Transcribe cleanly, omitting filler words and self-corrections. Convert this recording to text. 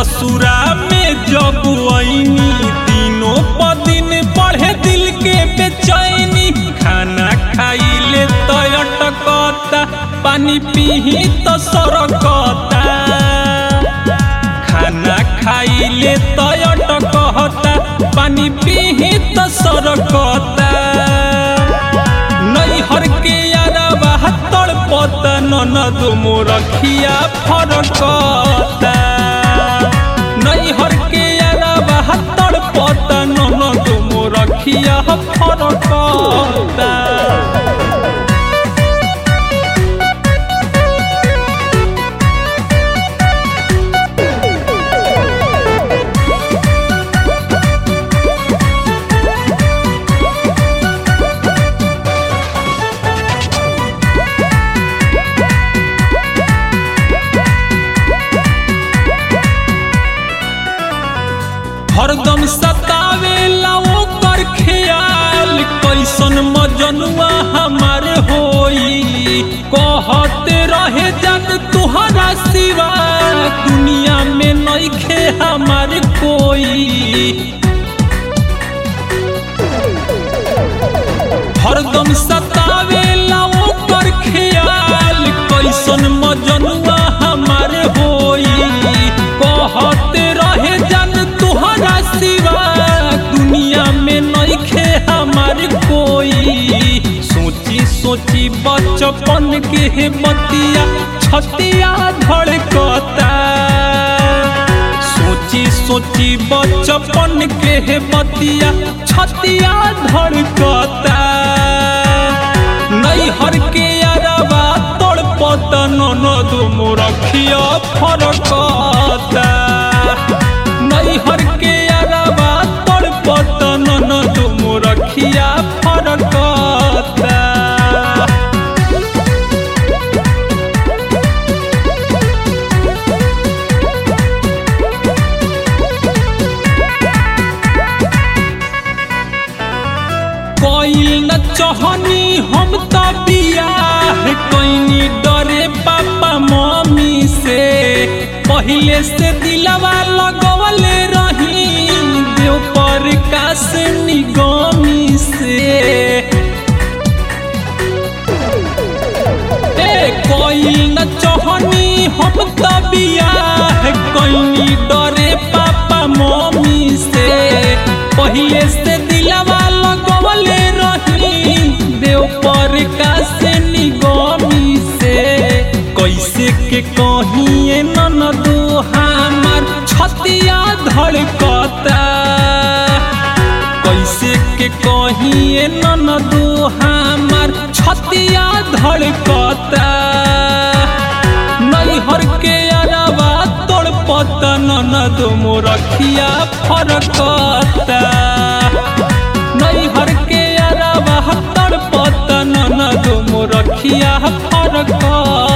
ससुरा में जब आईनी दिनों प दिन बढ़े दिल के बेचैनी। खाना खाइले तो अटकता पानी पीही तो सरकता। खाना खाइले तो अटकता पानी पीही तो सरकता। नैहर के यारबा तड़पता ननद मोरखिया फरकता। नैहर के यारबा तड़पता ननद मोरखिया फरकता। हरदम सतावेला ओकर ख्याल कैसन मजनुआ हमार होई। कहते रहे जग तुहरा सिवा दुनिया में नइखे हमार कोई। हरदम सतावेला ओकर ख्याल कैसन मजनुआ हमार होई। कहते रहे जग तुहरा सिवा दुनिया में नइखे हमार कोई। सोची सोची बचपन के बतिया छतिया धड़कता। सोची सोची बचपन के बतिया छतिया धड़कता। नैहर के यारबा तड़पता ननद मोरखिया फरकता। नैहर के यारबा तड़पता ननद मोरखिया फरकता। कोई न चाहनी हम तो बियाह कोई डरे पापा मम्मी से। पहले से दिलवा लगवले रही देव पर काश निगमी से। कोई न चाहनी हम तो बियाह कोई डरे पापा मम्मी से। पहले से दिलवा लगवले रही देव पर काश निगमी से। कैसे के कहिए ननदो हमार छतिया धड़कता। कैसे के कहिए ननदो हमार छतिया धड़कता। नैहर के यारबा तड़पता ननद मोरखिया फरकता। नैहर के यारबा तड़पता ननद मोरखिया फरकता।